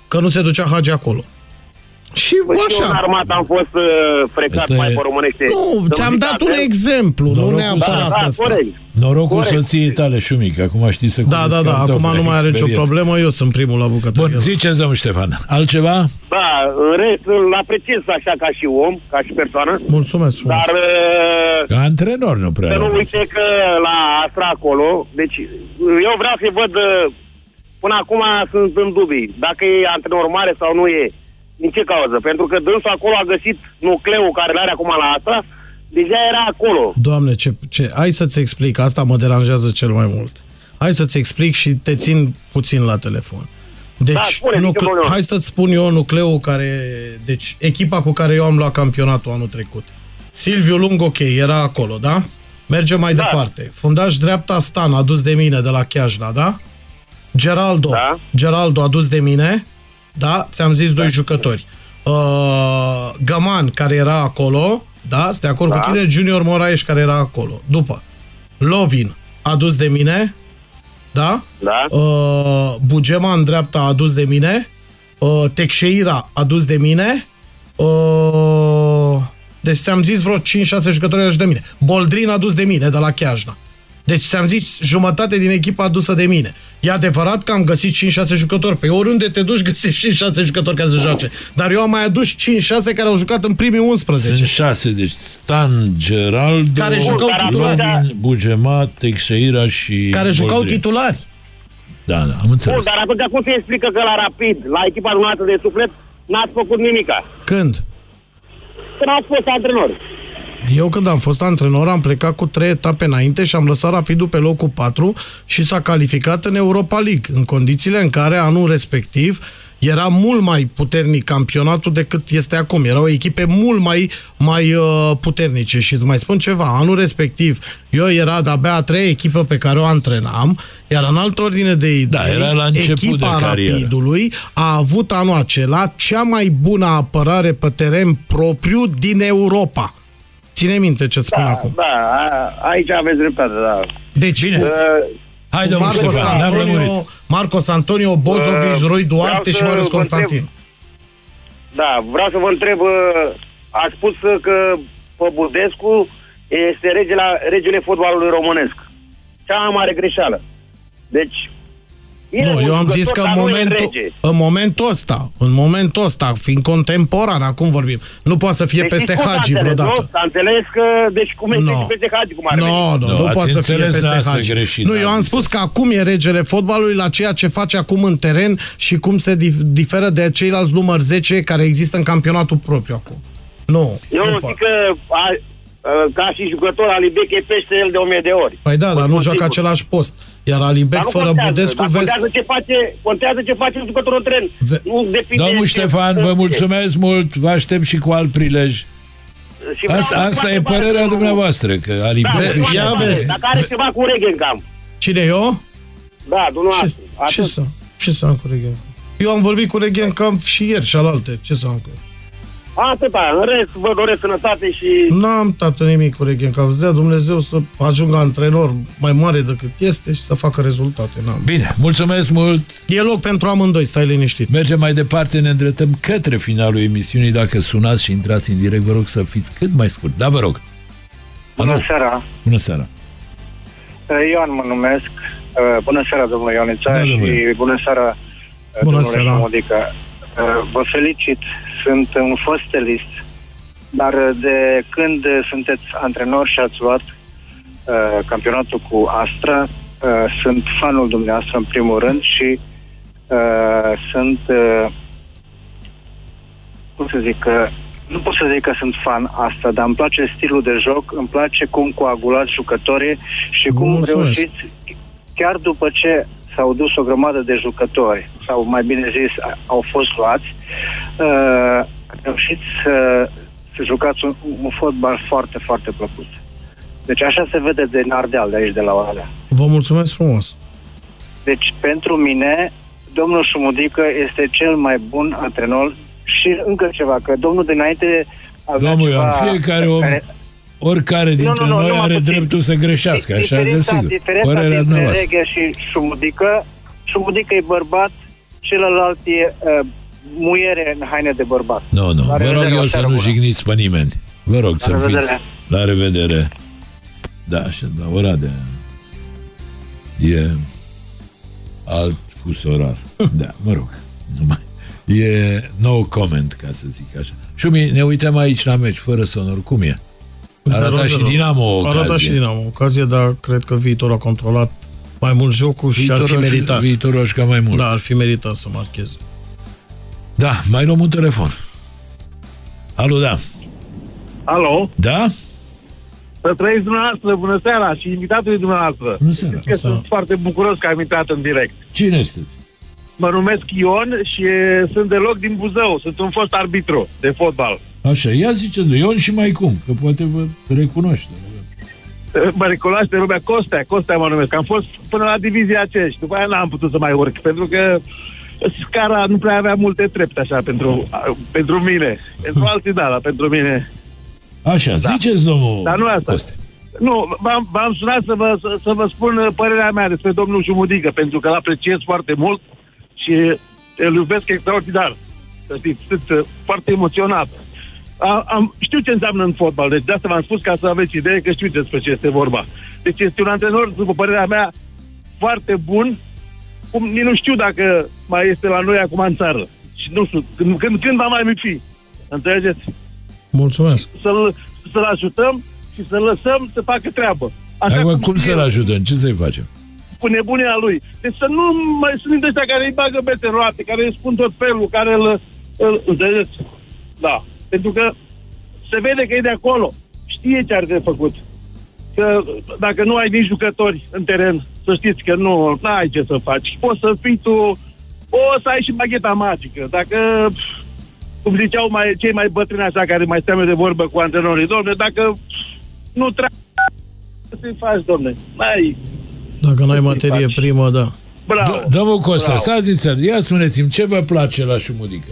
că nu se ducea Hagi acolo. Și așa. Eu în armată am fost frecat mai pe românește. Nu, ți-am dat un exemplu, nu neapărat asta. Corect. Norocul soției tale, Șumic, acum știi să Da, acum nu mai are nicio problemă, eu sunt primul la bucătărie. Bun, ziceți, domnul Ștefan, altceva? Da, în rest, îl apreciez așa ca și om, ca și persoană. Mulțumesc frumos. Dar ca antrenor nu prea. Să nu uite că la Astra acolo, deci eu vreau să văd, până acum sunt în dubii, dacă e antrenor mare sau nu e. Din ce cauză? Pentru că dânsul acolo a găsit nucleul care l-are acum la Astra, deja era acolo. Doamne, hai să-ți explic, asta mă deranjează cel mai mult. Hai să-ți explic și te țin puțin la telefon. Deci, hai să-ți spun eu nucleul care... Deci, echipa cu care eu am luat campionatul anul trecut. Silviu Lung, ok, era acolo, da? Mergem mai departe. Fundaș dreapta Stan, adus de mine, de la Chiajna, da? Geraldo, adus de mine, da? Ți-am zis doi jucători. Găman, care era acolo, da? Sunt de acord cu tine, Junior Moraes, care era acolo. După, Lovin, adus de mine, da? Bugema în dreapta, adus de mine, Teixeira, adus de mine, deci ți-am zis vreo 5-6 jucători adus de mine. Boldrin, adus de mine, de la Chiajna. Deci ți-am zis jumătate din echipa adusă de mine. E adevărat că am găsit 5-6 jucători. Pe oriunde te duci găsești 5-6 jucători care se joace. Dar eu am mai adus 5-6 care au jucat în primii 11. Sunt 6, deci Stan, Geraldo, care jucau titulari. Bugema, Teixeira și care jucau Boldrin. Titulari. Da, am înțeles. Bun, dar atunci cum se explică că la Rapid, la echipa dumneavoastră de suflet, n-ați făcut nimica? Când? Când ați fost antrenor. Eu când am fost antrenor am plecat cu 3 etape înainte și am lăsat Rapidul pe locul 4 și s-a calificat în Europa League, în condițiile în care anul respectiv era mult mai puternic campionatul decât este acum. Erau echipe mult mai puternice și îți mai spun ceva, anul respectiv eu era de-abia a 3 echipă pe care o antrenam, iar în altă ordine de idei, era la echipa Rapidului a avut anul acela cea mai bună apărare pe teren propriu din Europa. Ține minte ce spun acum. Da, aici aveți dreptate, da. Deci, hai, domnul Ștefan, Marcos Antonio, Bozovic, Rui Duarte și Marius Constantin. Da, vreau să vă întreb, ați spus că Budescu este regele fotbalului românesc. Cea mai mare greșeală. Deci, nu, eu am zis că în momentul ăsta, fiind contemporan, acum vorbim, nu poate să fie peste Hagi vreodată. S-a înțeles că, deci cum este peste Hagi, cum ar veni? Nu poate să fie peste Hagi. Nu, eu am spus că acum e regele fotbalului la ceea ce face acum în teren și cum se diferă de ceilalți număr 10 care există în campionatul propriu acum. Nu. Eu zic că ca și jucător Alibec e pește el de 1000 de ori. Păi da, dar nu joacă același post. Iar Alibec fără Budescu contează ce face jucătorul în teren. Nu depinde. Domnul Ștefan, vă mulțumesc mult, vă aștept și cu alt prilej. Asta e părerea dumneavoastră, că Alibec... Dacă are ceva cu Regencamp. Cine, eu? Da, dumneavoastră. Ce să am cu Regencamp? Eu am vorbit cu Regencamp și ieri și alaltă. Ce să am cu el? Atâta, în rest vă doresc sănătate și... N-am tată nimic cu Regencamp. Să dea Dumnezeu să ajungă antrenor mai mare decât este și să facă rezultate. Bine, mulțumesc mult! E loc pentru amândoi, stai liniștit. Mergem mai departe, ne îndreptăm către finalul emisiunii. Dacă sunați și intrați în direct, vă rog să fiți cât mai scurt. Da, vă rog! Bună seara! Bună seara! Ioan mă numesc. Bună seara, domnul Ionița, și bună seara, bună seara. Șumudică. Vă felicit, sunt un fostelist, dar de când sunteți antrenor și ați luat campionatul cu Astra, sunt fanul dumneavoastră în primul rând și sunt, cum să zic, nu pot să zic că sunt fan asta, dar îmi place stilul de joc, îmi place cum coagulați jucătorii și cum reușiți, chiar după ce s-au dus o grămadă de jucători, sau mai bine zis, au fost luați, reușiți să jucați un fotbal foarte, foarte plăcut. Deci așa se vede din Ardeal, de aici, de la Oradea. Vă mulțumesc frumos! Deci, pentru mine, domnul Șumudică este cel mai bun antrenor și încă ceva, că domnul dinainte avea domnul ceva... fiecare om... Oricare dintre noi are dreptul să greșească, așa de sigur. Diferența dintre Reghe și Șumudică e bărbat, celălalt e muiere în haine de bărbat. Nu. Vă rog eu să nu jigniți pe nimeni. Vă rog să fiți... La revedere. Da, așa, la ora de... E alt fus orar. Da, mă rog. E no comment, ca să zic așa. Șumi, ne uităm aici la meci, fără sonor. Cum e? Arăta și Dinamo o ocazie. Arăta și Dinamo o ocazie, dar cred că viitorul a controlat mai mult jocul și ar fi meritat. Viitorul a jucat mai mult. Da, ar fi meritat să marcheze. Da, mai luăm un telefon. Alo, da. Alo? Da? Să trăiți dumneavoastră, bună seara, și invitatul dumneavoastră. Bună seara. Sunt foarte bucuros că am intrat în direct. Cine sunteți? Mă numesc Ion și sunt deloc din Buzău. Sunt un fost arbitru de fotbal. Așa, ia ziceți, Ion și mai cum, că poate vă recunoaște. Mă recunoaște lumea. Costea mă numesc. Am fost până la divizia aceea și după aia n-am putut să mai urc, pentru că scara nu prea avea multe trepte așa pentru mine. Pentru alții da, dar pentru mine... Așa, da. Ziceți, domnul Dar nu asta. Coste. Nu, v-am sunat să vă spun părerea mea despre domnul Șumudică, pentru că îl apreciez foarte mult și îl iubesc extraordinar. Să știți, sunt foarte emoționat. Știu ce înseamnă în fotbal, deci de asta v-am spus ca să aveți idee că știu despre ce este vorba. Deci este un antrenor, după părerea mea, foarte bun, cum nici nu știu dacă mai este la noi acum în țară. Și nu știu, când va mai fi. Înțelegeți? Mulțumesc. Să-l ajutăm și să-l lăsăm să facă treabă. Așa cum să-l ajutăm? Ce să-i facem? Cu nebunia lui. Deci să nu mai sunt ăștia care îi bagă bețe în roate, care îi spun tot felul, care îl înțelegeți? Da. Pentru că se vede că e de acolo. Știe ce ar de făcut. Că dacă nu ai nici jucători în teren, să știți că nu ai ce să faci. Poți să fii tu, o să ai și bagheta magică. Dacă, cum ziceau cei mai bătrâni așa, care mai steamă de vorbă cu antrenorii, domne, dacă nu trebuie să-i faci, domne. Dacă n-ai materie primă, da. Bravo. Domnul Costa, ia spuneți-mi, ce vă place la Șumudică?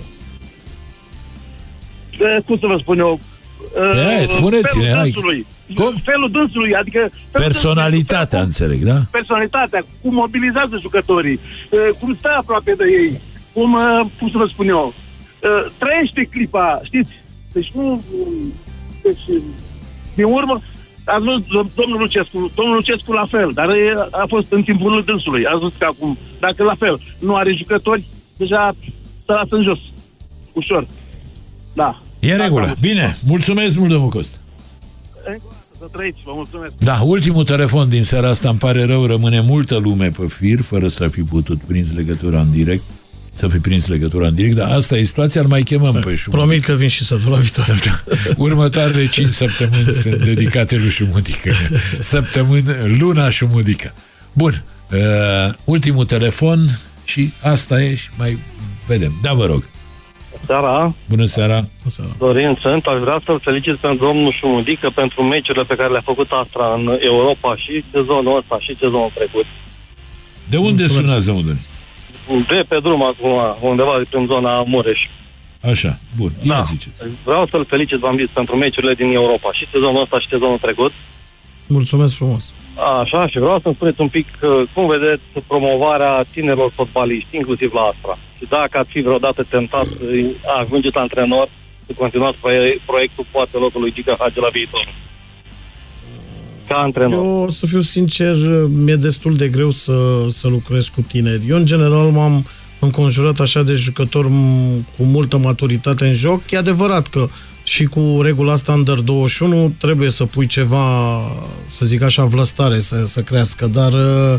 Cum să vă spun eu? Spuneți-ne, felul dânsului, adică... Personalitatea, înțeleg, da? Personalitatea, cum mobilizează jucătorii, cum stă aproape de ei, cum să vă spun eu, trăiește clipa, știți? Deci nu... Deci, din urmă, ați văzut domnul Lucescu la fel, dar a fost în timpul dânsului. Ați văzut că acum, dacă la fel nu are jucători, deja se lasă în jos. Ușor. Da. E în regulă. Bine, mulțumesc mult, domnul Costa. Să trăiți, vă mulțumesc. Da, ultimul telefon din seara asta, îmi pare rău, rămâne multă lume pe fir, fără să fi putut prins legătura în direct. Dar asta e situația, îl mai chemăm pe Șumudică. Promit că vin și săptămâna viitoare. Următoarele 5 săptămâni sunt dedicate lui Șumudică. Luna Șumudică. Bun, ultimul telefon și asta e și mai vedem. Da, vă rog. Seara. Bună seara. Dorin sunt. Aș vrea să-l felicit pe domnul Șumudică pentru meciurile pe care le-a făcut Astra în Europa și sezonul ăsta și sezonul trecut. De unde sunați, domnul? De pe drum acum, undeva prin zona Mureș. Așa, bun. Ia ziceți. Vreau să-l felicit, v-am zis, pentru meciurile din Europa și sezonul ăsta și sezonul trecut. Mulțumesc frumos. Așa, și vreau să-mi spuneți un pic cum vedeți promovarea tinerilor fotbaliști, inclusiv la Astra. Și dacă ați fi vreodată tentat să ajungeți antrenor, să continuați proiectul poate locului Giga Hagi la viitor. Ca antrenor. Eu, să fiu sincer, mi-e destul de greu să lucrez cu tineri. Eu, în general, m-am înconjurat așa de jucători cu multă maturitate în joc. E adevărat că și cu regula asta Under 21 trebuie să pui ceva, să zic așa, vlăstare să crească, dar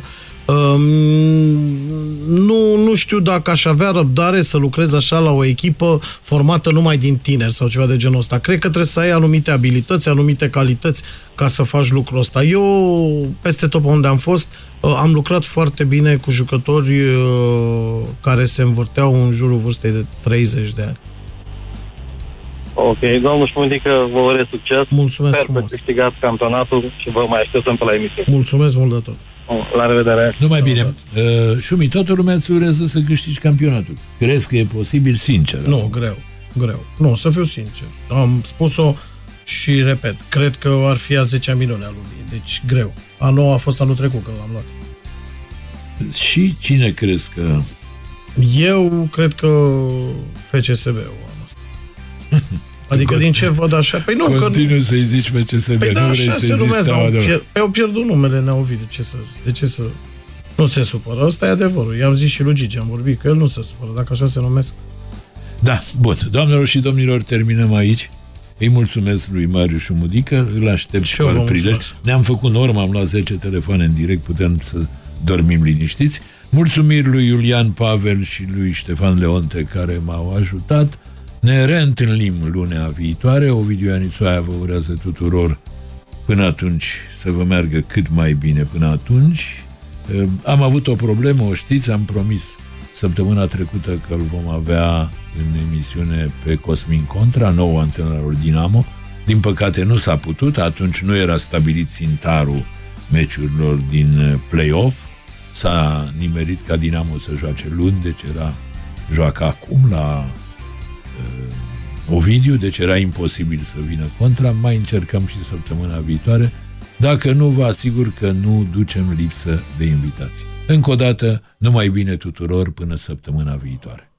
nu știu dacă aș avea răbdare să lucrez așa la o echipă formată numai din tineri sau ceva de genul ăsta. Cred că trebuie să ai anumite abilități, anumite calități ca să faci lucrul ăsta. Eu, peste tot unde am fost, am lucrat foarte bine cu jucători care se învârteau în jurul vârstei de 30 de ani. Ok, domnul Șumudică, vă urez succes. Mulțumesc frumos. Sper să câștigați campionatul și vă mai așteptăm pe la emisiune. Mulțumesc mult de tot. La revedere. Numai bine. Șumi, toată lumea îți urează să câștigi campionatul. Crezi că e posibil, sincer? Nu, greu. Nu, să fiu sincer. Am spus-o și repet. Cred că ar fi a 10-a minune a lumii. Deci greu. A 9 a fost anul trecut când l-am luat. Și cine crezi că Eu cred că FCSB-ul anul ăsta. Adică din ce văd așa... Păi nu, continui să-i zici FCSB, păi nu vrei să-i zici Steaua de Nord. Păi au pierdut numele Neovid. De ce să... Nu se supără, ăsta e adevărul. I-am zis și lui Gigi, am vorbit că el nu se supără, dacă așa se numesc. Da, bun. Doamnelor și domnilor, terminăm aici. Îi mulțumesc lui Marius Șumudică, îl aștept și cu alt prilej. Ne-am făcut normă, am luat 10 telefoane în direct, putem să dormim liniștiți. Mulțumiri lui Iulian Pavel și lui Ștefan Leonte care m-au ajutat. Ne reîntâlnim lunea viitoare. Ovidiu Ianițoaia vă urează tuturor până atunci să vă meargă cât mai bine până atunci. Am avut o problemă, o știți, am promis săptămâna trecută că îl vom avea în emisiune pe Cosmin Contra, nou antrenorul Dinamo. Din păcate nu s-a putut, atunci nu era stabilit țintarul meciurilor din play-off. S-a nimerit ca Dinamo să joace luni, deci joacă acum la Ovidiu, deci era imposibil să vină Contra. Mai încercăm și săptămâna viitoare. Dacă nu, vă asigur că nu ducem lipsă de invitații. Încă o dată, numai bine tuturor până săptămâna viitoare.